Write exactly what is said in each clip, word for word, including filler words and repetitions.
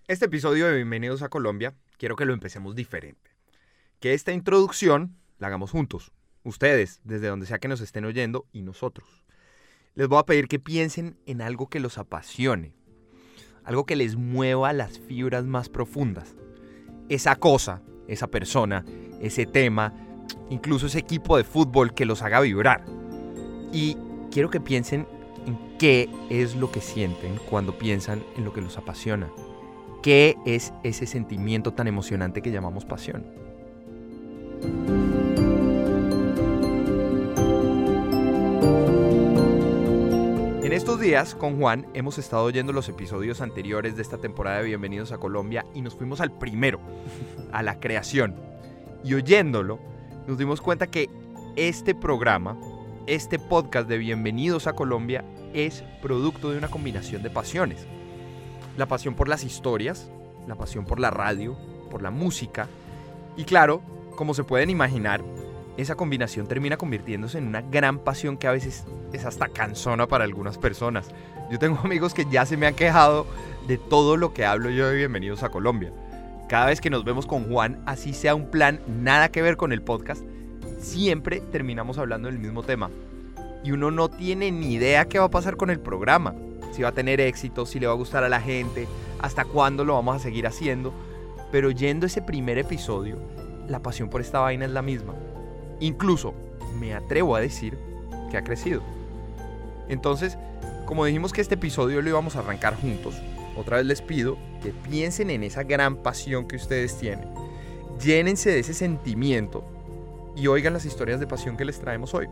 Este episodio de Bienvenidos a Colombia, quiero que lo empecemos diferente. Que esta introducción la hagamos juntos. Ustedes, desde donde sea que nos estén oyendo, y nosotros. Les voy a pedir que piensen en algo que los apasione. Algo que les mueva las fibras más profundas. Esa cosa, esa persona, ese tema, incluso ese equipo de fútbol que los haga vibrar. Y quiero que piensen en qué es lo que sienten cuando piensan en lo que los apasiona. ¿Qué es ese sentimiento tan emocionante que llamamos pasión? En estos días, con Juan, hemos estado oyendo los episodios anteriores de esta temporada de Bienvenidos a Colombia y nos fuimos al primero, a la creación. Y oyéndolo, nos dimos cuenta que este programa, este podcast de Bienvenidos a Colombia, es producto de una combinación de pasiones. La pasión por las historias, la pasión por la radio, por la música. Y claro, como se pueden imaginar, esa combinación termina convirtiéndose en una gran pasión que a veces es hasta cansona para algunas personas. Yo tengo amigos que ya se me han quejado de todo lo que hablo yo de Bienvenidos a Colombia. Cada vez que nos vemos con Juan, así sea un plan nada que ver con el podcast, siempre terminamos hablando del mismo tema. Y uno no tiene ni idea qué va a pasar con el programa. Si va a tener éxito, si le va a gustar a la gente, hasta cuándo lo vamos a seguir haciendo. Pero yendo ese primer episodio, la pasión por esta vaina es la misma. Incluso me atrevo a decir que ha crecido. Entonces, como dijimos que este episodio lo íbamos a arrancar juntos, otra vez les pido que piensen en esa gran pasión que ustedes tienen. Llénense de ese sentimiento y oigan las historias de pasión que les traemos hoy.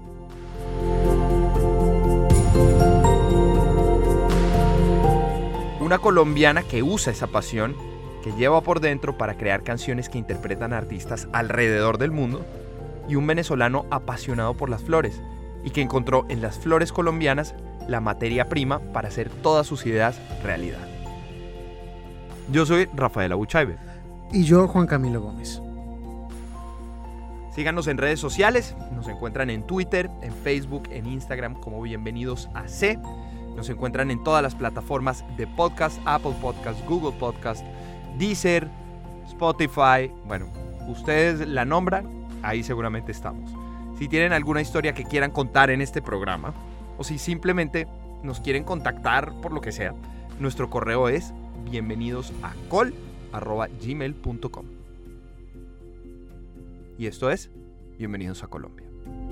Una colombiana que usa esa pasión, que lleva por dentro para crear canciones que interpretan a artistas alrededor del mundo, y un venezolano apasionado por las flores y que encontró en las flores colombianas la materia prima para hacer todas sus ideas realidad. Yo soy Rafael Abuchaibe. Y yo, Juan Camilo Gómez. Síganos en redes sociales, nos encuentran en Twitter, en Facebook, en Instagram como Bienvenidos a C. Nos encuentran en todas las plataformas de podcast, Apple Podcast, Google Podcast, Deezer, Spotify. Bueno, ustedes la nombran, ahí seguramente estamos. Si tienen alguna historia que quieran contar en este programa, o si simplemente nos quieren contactar por lo que sea, nuestro correo es bienvenidosacol arroba gmail punto com. Y esto es Bienvenidos a Colombia.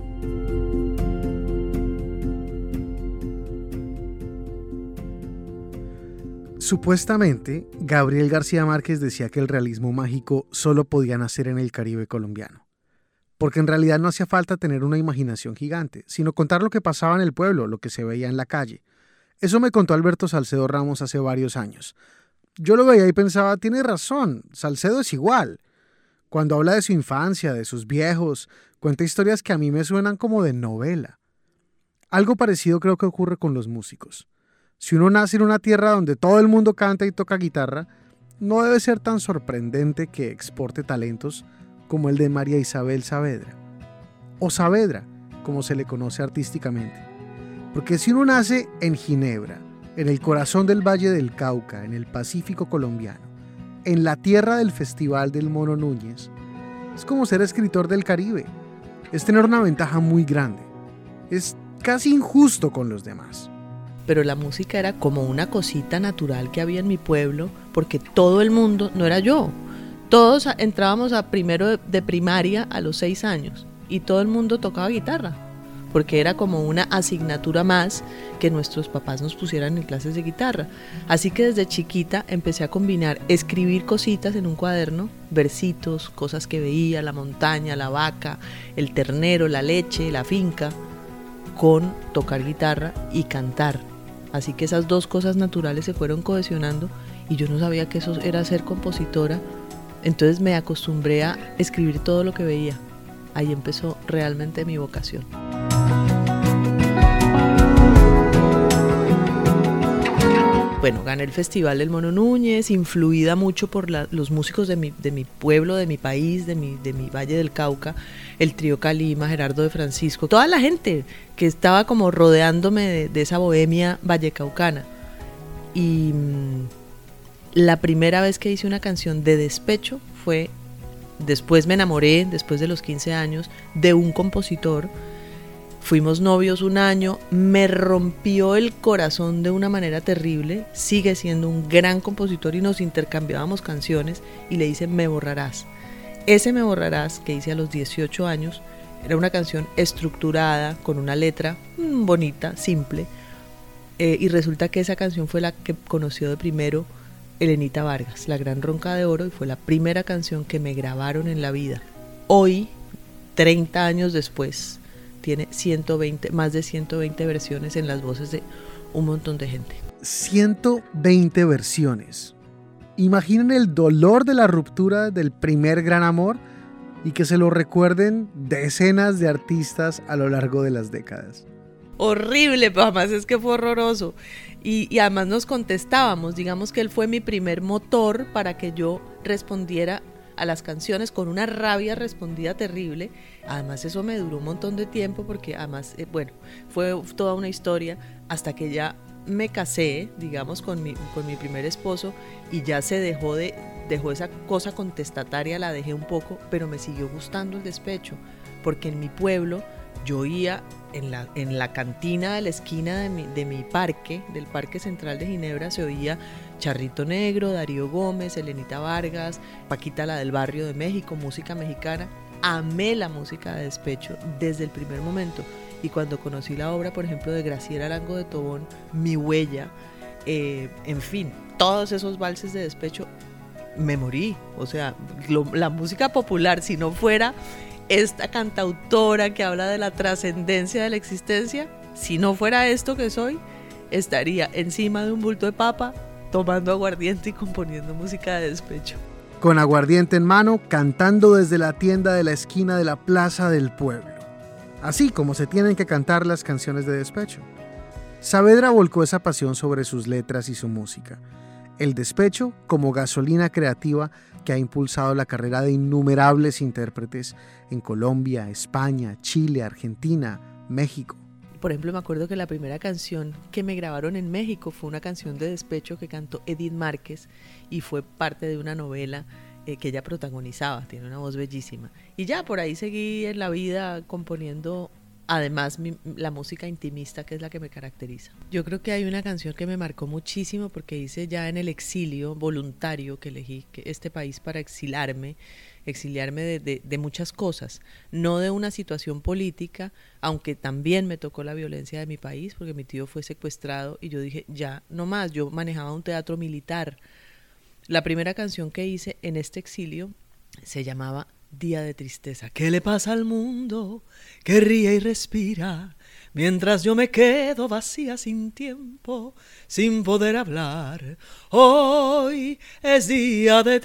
Supuestamente, Gabriel García Márquez decía que el realismo mágico solo podía nacer en el Caribe colombiano. Porque en realidad no hacía falta tener una imaginación gigante, sino contar lo que pasaba en el pueblo, lo que se veía en la calle. Eso me contó Alberto Salcedo Ramos hace varios años. Yo lo veía y pensaba, tiene razón, Salcedo es igual. Cuando habla de su infancia, de sus viejos, cuenta historias que a mí me suenan como de novela. Algo parecido creo que ocurre con los músicos. Si uno nace en una tierra donde todo el mundo canta y toca guitarra, no debe ser tan sorprendente que exporte talentos como el de María Isabel Saavedra, o Saavedra, como se le conoce artísticamente. Porque si uno nace en Ginebra, en el corazón del Valle del Cauca, en el Pacífico colombiano, en la tierra del Festival del Mono Núñez, es como ser escritor del Caribe. Es tener una ventaja muy grande. Es casi injusto con los demás. Pero la música era como una cosita natural que había en mi pueblo, porque todo el mundo, no era yo, todos entrábamos a primero de primaria a los seis años y todo el mundo tocaba guitarra, porque era como una asignatura más que nuestros papás nos pusieran en clases de guitarra. Así que desde chiquita empecé a combinar escribir cositas en un cuaderno, versitos, cosas que veía, la montaña, la vaca, el ternero, la leche, la finca, con tocar guitarra y cantar. Así que esas dos cosas naturales se fueron cohesionando y yo no sabía que eso era ser compositora. Entonces me acostumbré a escribir todo lo que veía. Ahí empezó realmente mi vocación. Bueno, gané el Festival del Mono Núñez, influida mucho por la, los músicos de mi, de mi pueblo, de mi país, de mi, de mi Valle del Cauca, el trío Calima, Gerardo de Francisco, toda la gente que estaba como rodeándome de, de esa bohemia vallecaucana. Y, la primera vez que hice una canción de despecho fue, después me enamoré, después de los quince años, de un compositor. Fuimos novios un año, me rompió el corazón de una manera terrible, sigue siendo un gran compositor y nos intercambiábamos canciones y le hice Me Borrarás. Ese Me Borrarás que hice a los dieciocho años era una canción estructurada, con una letra mmm, bonita, simple, eh, y resulta que esa canción fue la que conoció de primero Elenita Vargas, la gran Ronca de Oro, y fue la primera canción que me grabaron en la vida. Hoy, treinta años después, tiene ciento veinte, más de ciento veinte versiones en las voces de un montón de gente. ciento veinte versiones. Imaginen el dolor de la ruptura del primer gran amor y que se lo recuerden decenas de artistas a lo largo de las décadas. Horrible, pero además es que fue horroroso. Y, y además nos contestábamos, digamos que él fue mi primer motor para que yo respondiera a las canciones con una rabia respondida terrible. Además eso me duró un montón de tiempo porque además, eh, bueno, fue toda una historia hasta que ya me casé, digamos, con mi, con mi primer esposo y ya se dejó de, dejó esa cosa contestataria, la dejé un poco, pero me siguió gustando el despecho, porque en mi pueblo yo oía en la, en la cantina de la esquina de mi, de mi parque, del Parque Central de Ginebra, se oía Charrito Negro, Darío Gómez, Elenita Vargas, Paquita la del Barrio de México, música mexicana. Amé la música de despecho desde el primer momento. Y cuando conocí la obra, por ejemplo, de Graciela Arango de Tobón, Mi Huella, eh, en fin, todos esos valses de despecho, me morí. O sea, lo, la música popular, si no fuera esta cantautora que habla de la trascendencia de la existencia, si no fuera esto que soy, estaría encima de un bulto de papa, tomando aguardiente y componiendo música de despecho. Con aguardiente en mano, cantando desde la tienda de la esquina de la plaza del pueblo. Así como se tienen que cantar las canciones de despecho. Saavedra volcó esa pasión sobre sus letras y su música. El despecho como gasolina creativa que ha impulsado la carrera de innumerables intérpretes en Colombia, España, Chile, Argentina, México. Por ejemplo, me acuerdo que la primera canción que me grabaron en México fue una canción de despecho que cantó Edith Márquez y fue parte de una novela eh, que ella protagonizaba, tiene una voz bellísima. Y ya por ahí seguí en la vida componiendo, además, mi, la música intimista, que es la que me caracteriza. Yo creo que hay una canción que me marcó muchísimo porque hice ya en el exilio voluntario que elegí que este país para exilarme, exiliarme de, de, de muchas cosas, no de una situación política, aunque también me tocó la violencia de mi país, porque mi tío fue secuestrado y yo dije, ya, no más, yo manejaba un teatro militar. La primera canción que hice en este exilio se llamaba Día de Tristeza. ¿Qué le pasa al mundo que ríe y respira mientras yo me quedo vacía sin tiempo, sin poder hablar? Hoy es día de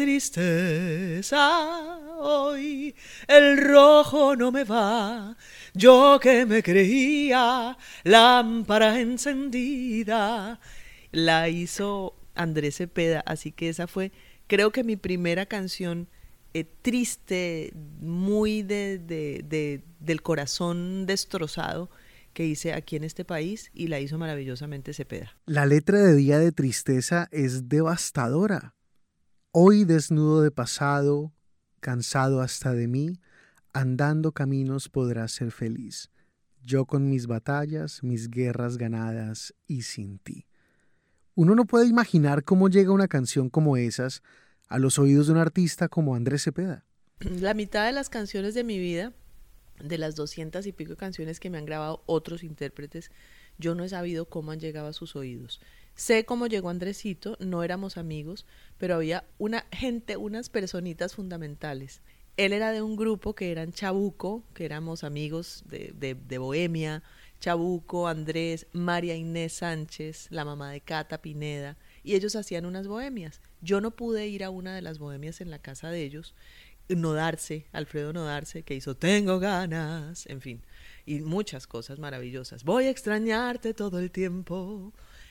tristeza, hoy el rojo no me va, yo que me creía lámpara encendida. La hizo Andrés Cepeda, así que esa fue, creo que mi primera canción Eh, triste, muy de, de, de, del corazón destrozado que hice aquí en este país, y la hizo maravillosamente Cepeda. La letra de Día de Tristeza es devastadora. Hoy desnudo de pasado, cansado hasta de mí, andando caminos podrás ser feliz. Yo con mis batallas, mis guerras ganadas y sin ti. Uno no puede imaginar cómo llega una canción como esas a los oídos de un artista como Andrés Cepeda. La mitad de las canciones de mi vida, de las doscientas y pico canciones que me han grabado otros intérpretes, yo no he sabido cómo han llegado a sus oídos. Sé cómo llegó Andresito, no éramos amigos, pero había una gente, unas personitas fundamentales. Él era de un grupo que eran Chabuco, que éramos amigos de, de, de Bohemia, Chabuco, Andrés, María Inés Sánchez, la mamá de Cata Pineda, y ellos hacían unas bohemias. Yo no pude ir a una de las bohemias en la casa de ellos. Nodarse, Alfredo Nodarse, que hizo Tengo ganas, en fin, y muchas cosas maravillosas. Voy a extrañarte todo el tiempo.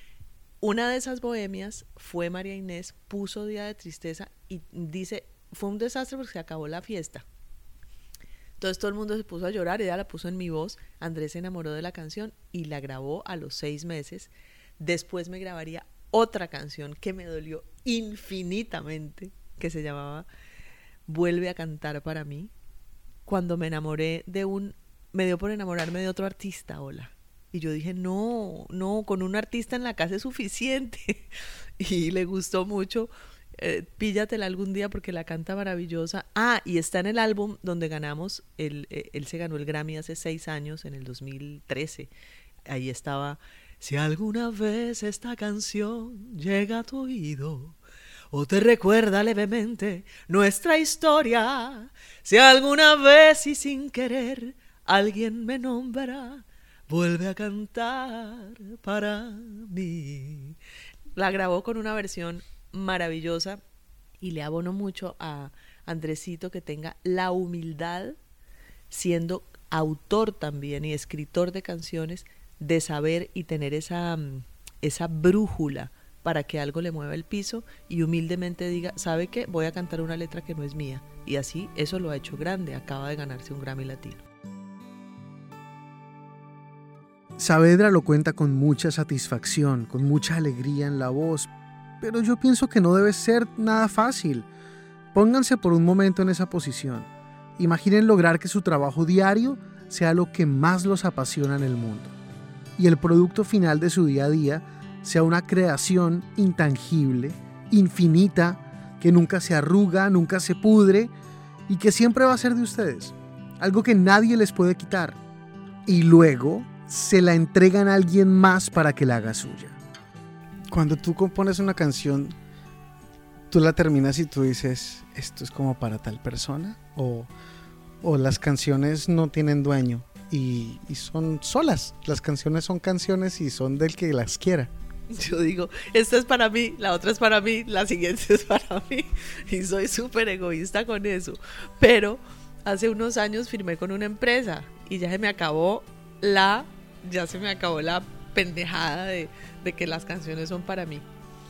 Una de esas bohemias fue María Inés, puso Día de Tristeza y dice, fue un desastre porque se acabó la fiesta. Entonces todo el mundo se puso a llorar, ella la puso en mi voz, Andrés se enamoró de la canción y la grabó a los seis meses. Después me grabaría otra canción que me dolió infinitamente, que se llamaba Vuelve a cantar para mí, cuando me enamoré de un, me dio por enamorarme de otro artista, hola. Y yo dije, no, no, con un artista en la casa es suficiente. Y le gustó mucho. Eh, píllatela algún día porque la canta maravillosa. Ah, y está en el álbum donde ganamos, el, eh, él se ganó el Grammy hace seis años, en el dos mil trece. Ahí estaba, si alguna vez esta canción llega a tu oído o te recuerda levemente nuestra historia, si alguna vez y sin querer alguien me nombra, vuelve a cantar para mí. La grabó con una versión maravillosa y le abono mucho a Andresito que tenga la humildad, siendo autor también y escritor de canciones, de saber y tener esa, esa brújula para que algo le mueva el piso y humildemente diga, ¿sabe qué? Voy a cantar una letra que no es mía. Y así eso lo ha hecho grande, acaba de ganarse un Grammy Latino. Saavedra lo cuenta con mucha satisfacción, con mucha alegría en la voz, pero yo pienso que no debe ser nada fácil. Pónganse por un momento en esa posición. Imaginen lograr que su trabajo diario sea lo que más los apasiona en el mundo y el producto final de su día a día sea una creación intangible, infinita, que nunca se arruga, nunca se pudre y que siempre va a ser de ustedes, algo que nadie les puede quitar. Y luego se la entregan a alguien más para que la haga suya. Cuando tú compones una canción, tú la terminas y tú dices, ¿esto es como para tal persona? O, o las canciones no tienen dueño y, y son solas. Las canciones son canciones y son del que las quiera. Yo digo, esta es para mí, la otra es para mí, la siguiente es para mí. Y soy súper egoísta con eso. Pero hace unos años firmé con una empresa y ya se me acabó la, ya se me acabó la pendejada de, de que las canciones son para mí.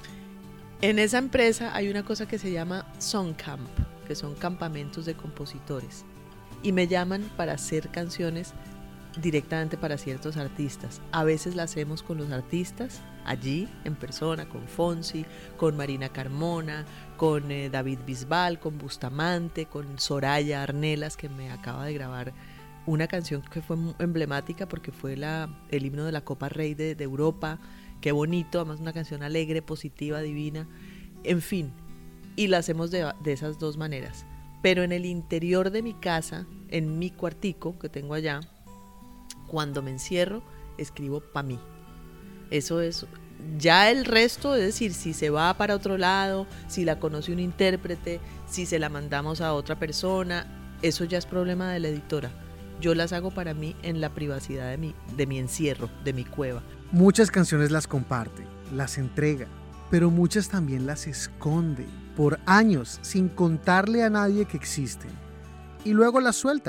En esa empresa hay una cosa que se llama Songcamp, que son campamentos de compositores. Y me llaman para hacer canciones directamente para ciertos artistas. A veces las hacemos con los artistas allí en persona, con Fonsi, con Marina Carmona, con eh, David Bisbal, con Bustamante, con Soraya Arnelas, que me acaba de grabar una canción que fue emblemática porque fue la, el himno de la Copa Rey de, de Europa. Qué bonito, además una canción alegre, positiva, divina, en fin, y la hacemos de, de esas dos maneras. Pero en el interior de mi casa, en mi cuartico que tengo allá, cuando me encierro, escribo pa' mí. Eso es, ya el resto, es decir, si se va para otro lado, si la conoce un intérprete, si se la mandamos a otra persona, eso ya es problema de la editora. Yo las hago para mí en la privacidad de mi, de mi encierro, de mi cueva. Muchas canciones las comparte, las entrega, pero muchas también las esconde por años sin contarle a nadie que existen y luego las suelta.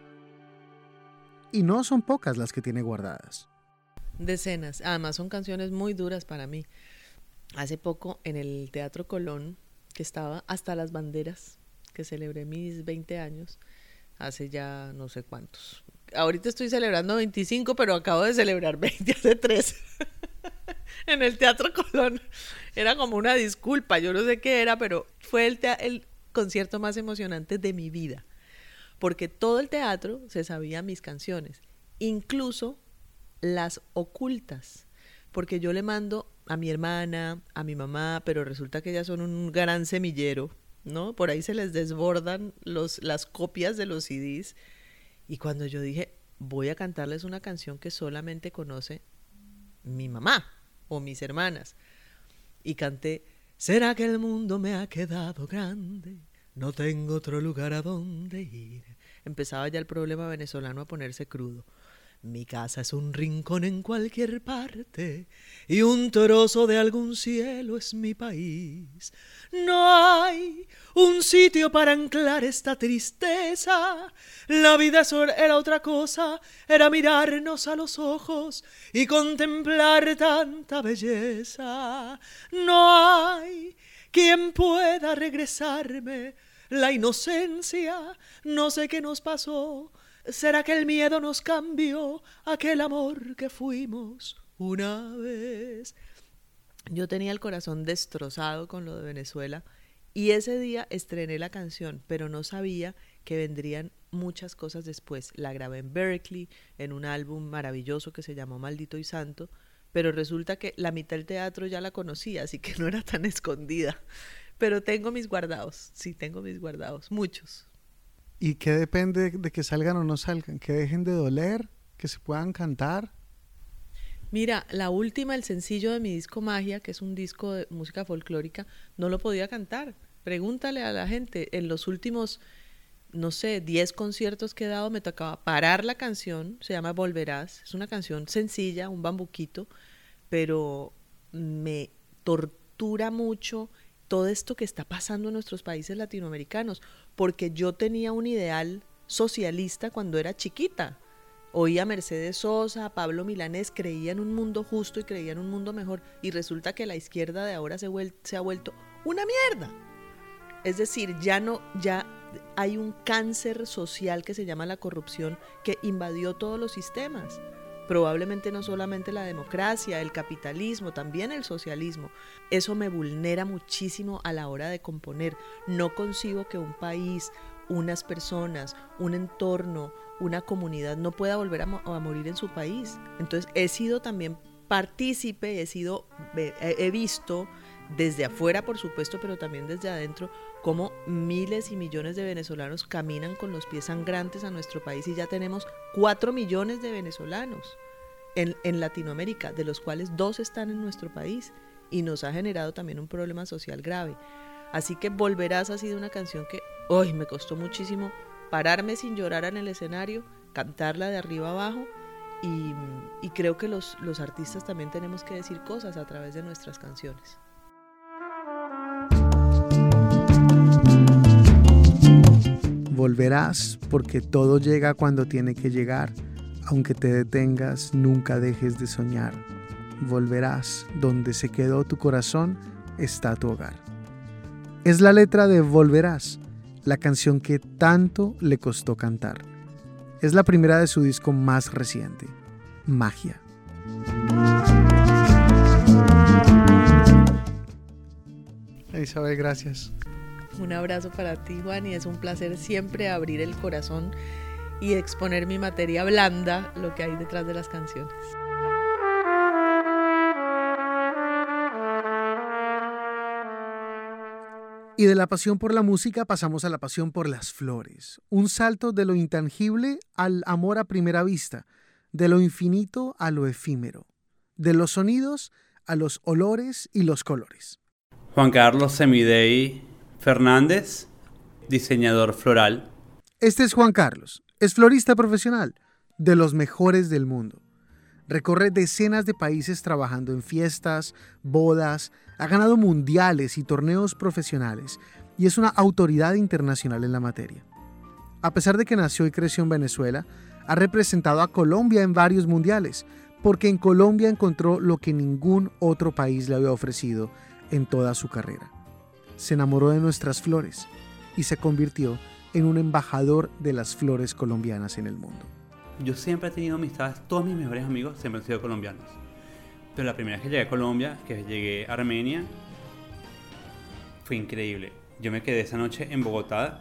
Y no son pocas las que tiene guardadas. Decenas, además son canciones muy duras para mí. Hace poco en el Teatro Colón, que estaba hasta las banderas, que celebré mis veinte años, hace ya no sé cuántos. Ahorita estoy celebrando veinticinco, pero acabo de celebrar veinte hace tres. En el Teatro Colón. Era como una disculpa, yo no sé qué era, pero fue el, te- el concierto más emocionante de mi vida. Porque todo el teatro se sabía mis canciones, incluso las ocultas. Porque yo le mando a mi hermana, a mi mamá, pero resulta que ellas son un gran semillero, ¿no? Por ahí se les desbordan los, las copias de los C Ds. Y cuando yo dije, voy a cantarles una canción que solamente conoce mi mamá o mis hermanas, y canté, ¿será que el mundo me ha quedado grande? No tengo otro lugar a donde ir. Empezaba ya el problema venezolano a ponerse crudo. Mi casa es un rincón en cualquier parte y un trozo de algún cielo es mi país. No hay un sitio para anclar esta tristeza. La vida era otra cosa, era mirarnos a los ojos y contemplar tanta belleza. No hay quien pueda regresarme la inocencia, no sé qué nos pasó. ¿Será que el miedo nos cambió aquel amor que fuimos una vez? Yo tenía el corazón destrozado con lo de Venezuela y ese día estrené la canción, pero no sabía que vendrían muchas cosas después. La grabé en Berkeley, en un álbum maravilloso que se llamó Maldito y Santo, pero resulta que la mitad del teatro ya la conocía, así que no era tan escondida. Pero tengo mis guardados, sí, tengo mis guardados, muchos. ¿Y qué depende de que salgan o no salgan? ¿Que dejen de doler? ¿Que se puedan cantar? Mira, la última, el sencillo de mi disco Magia, que es un disco de música folclórica, no lo podía cantar. Pregúntale a la gente, en los últimos, no sé, diez conciertos que he dado, me tocaba parar la canción, se llama Volverás, es una canción sencilla, un bambuquito, pero me tortura mucho todo esto que está pasando en nuestros países latinoamericanos, porque yo tenía un ideal socialista cuando era chiquita. Oía a Mercedes Sosa, a Pablo Milanés, creía en un mundo justo y creía en un mundo mejor, y resulta que la izquierda de ahora se, vuel- se ha vuelto una mierda. Es decir, ya no, ya hay un cáncer social que se llama la corrupción que invadió todos los sistemas. Probablemente no solamente la democracia, el capitalismo, también el socialismo. Eso me vulnera muchísimo a la hora de componer. No concibo que un país, unas personas, un entorno, una comunidad no pueda volver a, mo- a morir en su país. Entonces he sido también partícipe, he sido, he, he visto desde afuera, por supuesto, pero también desde adentro, cómo miles y millones de venezolanos caminan con los pies sangrantes a nuestro país, y ya tenemos cuatro millones de venezolanos en, en Latinoamérica, de los cuales dos están en nuestro país, y nos ha generado también un problema social grave. Así que Volverás ha sido una canción que hoy me costó muchísimo pararme sin llorar en el escenario, cantarla de arriba abajo, y, y creo que los, los artistas también tenemos que decir cosas a través de nuestras canciones. Volverás porque todo llega cuando tiene que llegar. Aunque te detengas, nunca dejes de soñar. Volverás, donde se quedó tu corazón, está tu hogar. Es la letra de Volverás, la canción que tanto le costó cantar. Es la primera de su disco más reciente, Magia. Isabel, gracias. Un abrazo para ti, Juan, y es un placer siempre abrir el corazón y exponer mi materia blanda, lo que hay detrás de las canciones. Y de la pasión por la música pasamos a la pasión por las flores. Un salto de lo intangible al amor a primera vista, de lo infinito a lo efímero, de los sonidos a los olores y los colores. Juan Carlos Semidey Fernández, diseñador floral. Este es Juan Carlos, es florista profesional, de los mejores del mundo. Recorre decenas de países trabajando en fiestas, bodas, ha ganado mundiales y torneos profesionales y es una autoridad internacional en la materia. A pesar de que nació y creció en Venezuela, ha representado a Colombia en varios mundiales, porque en Colombia encontró lo que ningún otro país le había ofrecido en toda su carrera. Se enamoró de nuestras flores y se convirtió en un embajador de las flores colombianas en el mundo. Yo siempre he tenido amistades, todos mis mejores amigos siempre han sido colombianos. Pero la primera vez que llegué a Colombia, que llegué a Armenia, fue increíble. Yo me quedé esa noche en Bogotá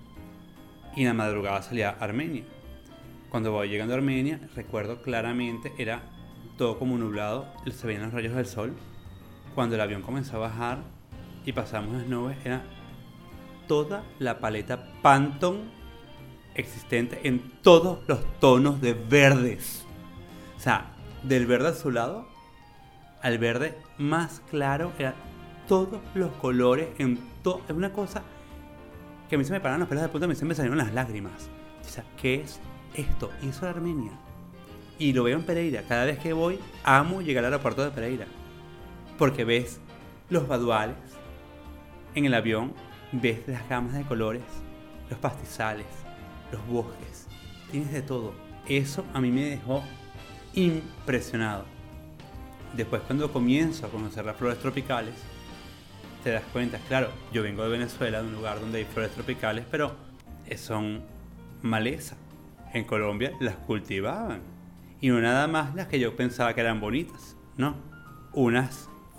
y en la madrugada salí a Armenia. Cuando voy llegando a Armenia, recuerdo claramente, era todo como nublado, se veían los rayos del sol. Cuando el avión comenzó a bajar y pasamos las nubes, era toda la paleta Pantone existente en todos los tonos de verdes. O sea, del verde azulado al verde más claro, eran todos los colores en todo. Es una cosa que a mí se me pararon los pelos de punta, a mí se me salieron las lágrimas. O sea, ¿qué es esto? Y eso es Armenia. Y lo veo en Pereira. Cada vez que voy, amo llegar al aeropuerto de Pereira. Porque ves los baduales en el avión, ves las gamas de colores, los pastizales, los bosques, tienes de todo. Eso a mí me dejó impresionado. Después, cuando comienzo a conocer las flores tropicales, te das cuenta, claro, yo vengo de Venezuela, de un lugar donde hay flores tropicales, pero son maleza. En Colombia las cultivaban. Y no nada más las que yo pensaba que eran bonitas, no. Unas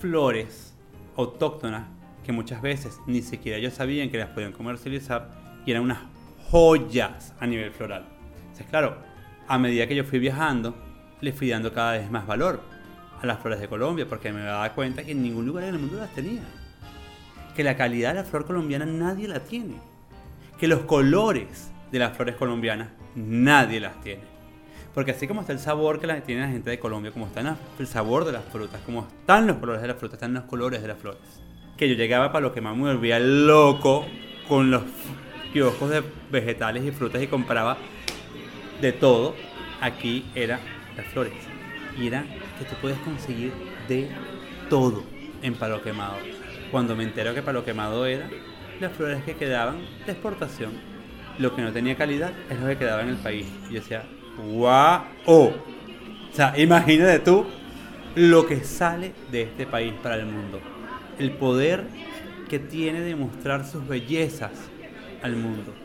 flores autóctonas que muchas veces ni siquiera ellos sabían que las podían comercializar y eran unas joyas a nivel floral. Entonces, claro, a medida que yo fui viajando, le fui dando cada vez más valor a las flores de Colombia, porque me daba cuenta que en ningún lugar en el mundo las tenía. Que la calidad de la flor colombiana nadie la tiene. Que los colores de las flores colombianas nadie las tiene. Porque así como está el sabor que la tiene la gente de Colombia, como está el sabor de las frutas, como están los colores de las frutas, están los colores de las flores. Que yo llegaba para lo que más me volvía loco con los kioscos de vegetales y frutas y compraba de todo. Aquí era las flores. Y era que tú puedes conseguir de todo en Palo Quemado. Cuando me entero que Palo Quemado era las flores que quedaban de exportación. Lo que no tenía calidad es lo que quedaba en el país. Y yo decía, ¡guau! O sea, imagínate tú lo que sale de este país para el mundo. El poder que tiene de mostrar sus bellezas al mundo.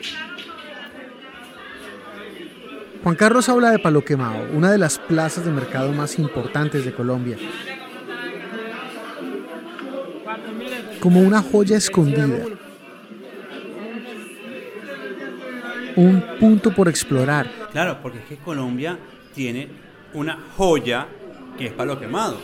Juan Carlos habla de Palo Quemado, una de las plazas de mercado más importantes de Colombia, como una joya escondida, un punto por explorar. Claro, porque es que Colombia tiene una joya que es Palo Quemado.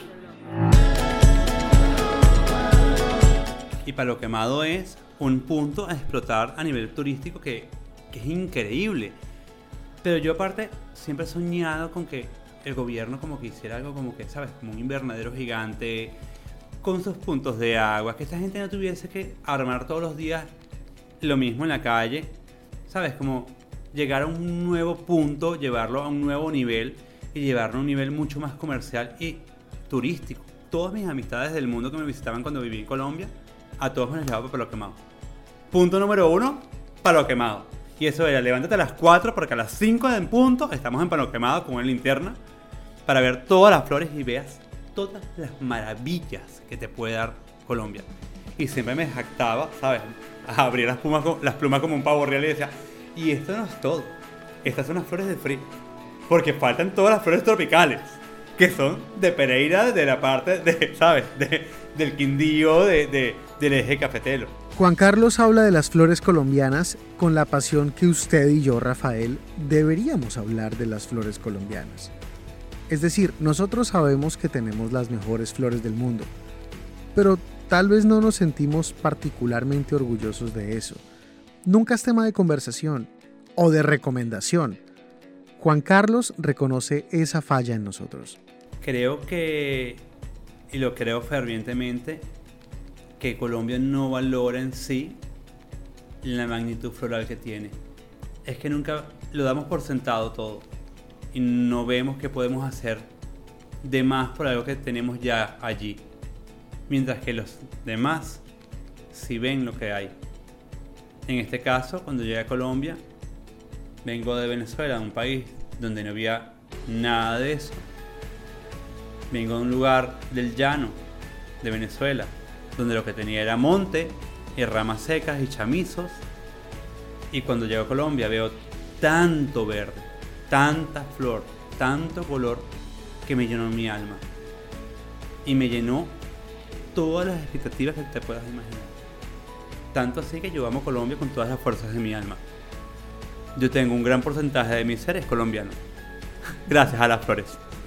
Y Palo Quemado es un punto a explotar a nivel turístico que, que es increíble. Pero yo aparte siempre he soñado con que el gobierno como que hiciera algo como que, ¿sabes? Como un invernadero gigante con sus puntos de agua, que esta gente no tuviese que armar todos los días lo mismo en la calle, ¿sabes? Como llegar a un nuevo punto, llevarlo a un nuevo nivel y llevarlo a un nivel mucho más comercial y turístico. Todas mis amistades del mundo que me visitaban cuando viví en Colombia, a todos me los llevaba para Palo Quemado. Punto número uno, Palo Quemado. Y eso era, levántate a las cuatro porque a las cinco en punto estamos en Palo Quemado con una linterna para ver todas las flores y veas todas las maravillas que te puede dar Colombia. Y siempre me jactaba, ¿sabes? Abría las plumas, las plumas como un pavo real y decía, y esto no es todo. Estas son las flores de frío. Porque faltan todas las flores tropicales, que son de Pereira, de la parte de, ¿sabes? De, del Quindío, de, de, del eje cafetero. Juan Carlos habla de las flores colombianas con la pasión que usted y yo, Rafael, deberíamos hablar de las flores colombianas. Es decir, nosotros sabemos que tenemos las mejores flores del mundo, pero tal vez no nos sentimos particularmente orgullosos de eso. Nunca es tema de conversación o de recomendación. Juan Carlos reconoce esa falla en nosotros. Creo que, y lo creo fervientemente, que Colombia no valora en sí la magnitud floral que tiene. Es que nunca lo damos por sentado todo y no vemos que podemos hacer de más por algo que tenemos ya allí, mientras que los demás sí ven lo que hay. En este caso, cuando llegué a Colombia, vengo de Venezuela, un país donde no había nada de eso. Vengo de un lugar del llano de Venezuela, donde lo que tenía era monte y ramas secas y chamizos. Y cuando llego a Colombia veo tanto verde, tanta flor, tanto color, que me llenó mi alma. Y me llenó todas las expectativas que te puedas imaginar. Tanto así que yo amo Colombia con todas las fuerzas de mi alma. Yo tengo un gran porcentaje de mi ser es colombiano, gracias a las flores.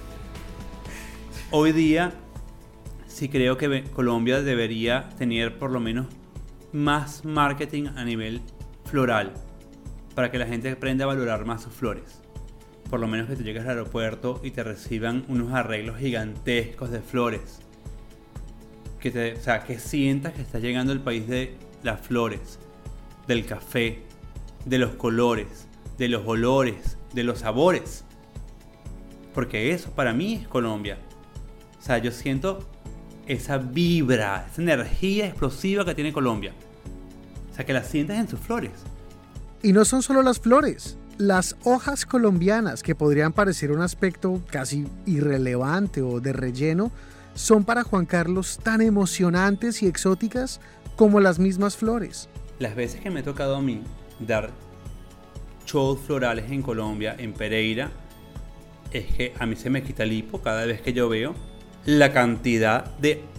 Hoy día sí creo que Colombia debería tener por lo menos más marketing a nivel floral, para que la gente aprenda a valorar más sus flores. Por lo menos que te llegues al aeropuerto y te reciban unos arreglos gigantescos de flores. Que, te, o sea, que sientas que estás llegando al país de las flores, del café, de los colores, de los olores, de los sabores. Porque eso para mí es Colombia. O sea, yo siento esa vibra, esa energía explosiva que tiene Colombia. O sea, que la sientes en sus flores. Y no son solo las flores. Las hojas colombianas, que podrían parecer un aspecto casi irrelevante o de relleno, son para Juan Carlos tan emocionantes y exóticas como las mismas flores. Las veces que me ha tocado a mí dar shows florales en Colombia, en Pereira, es que a mí se me quita el hipo cada vez que yo veo la cantidad de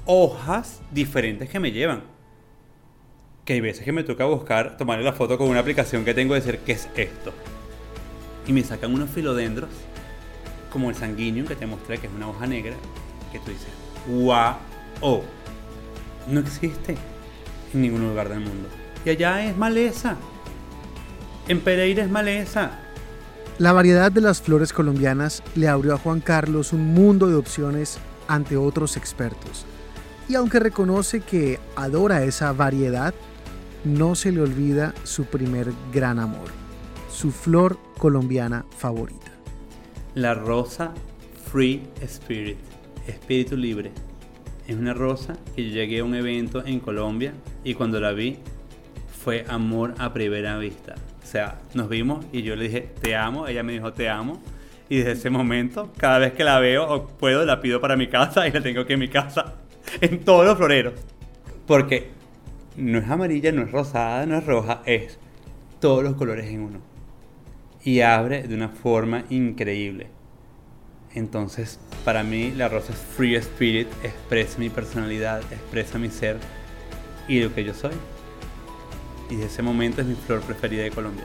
hojas diferentes que me llevan. Que hay veces que me toca buscar, tomarle la foto con una aplicación que tengo y decir, ¿qué es esto? Y me sacan unos filodendros, como el sanguíneo que te mostré, que es una hoja negra, que tú dices, ¡wow! Oh, no existe en ningún lugar del mundo. Y allá es maleza. En Pereira es maleza. La variedad de las flores colombianas le abrió a Juan Carlos un mundo de opciones ante otros expertos. Y aunque reconoce que adora esa variedad, no se le olvida su primer gran amor, su flor colombiana favorita. La rosa Free Spirit, espíritu libre. Es una rosa que yo llegué a un evento en Colombia y cuando la vi fue amor a primera vista. O sea, nos vimos y yo le dije, te amo, ella me dijo, te amo. Y desde ese momento, cada vez que la veo o puedo, la pido para mi casa y la tengo aquí en mi casa, en todos los floreros. Porque no es amarilla, no es rosada, no es roja, es todos los colores en uno. Y abre de una forma increíble. Entonces, para mí, la rosa es Free Spirit, expresa mi personalidad, expresa mi ser y lo que yo soy. Y desde ese momento es mi flor preferida de Colombia.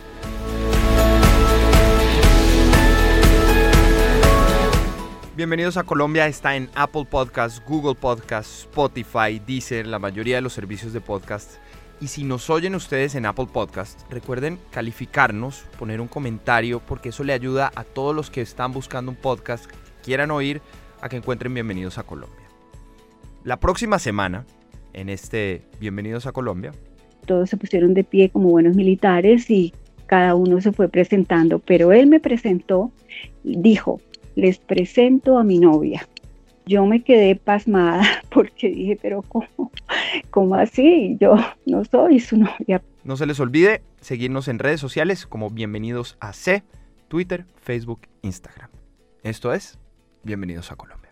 Bienvenidos a Colombia está en Apple Podcasts, Google Podcasts, Spotify, Deezer, la mayoría de los servicios de podcast. Y si nos oyen ustedes en Apple Podcasts, recuerden calificarnos, poner un comentario, porque eso le ayuda a todos los que están buscando un podcast que quieran oír a que encuentren Bienvenidos a Colombia. La próxima semana, en este Bienvenidos a Colombia, todos se pusieron de pie como buenos militares y cada uno se fue presentando, pero él me presentó, dijo, les presento a mi novia. Yo me quedé pasmada porque dije, pero ¿cómo? ¿Cómo así? Yo no soy su novia. No se les olvide seguirnos en redes sociales como Bienvenidos a C, Twitter, Facebook, Instagram. Esto es Bienvenidos a Colombia.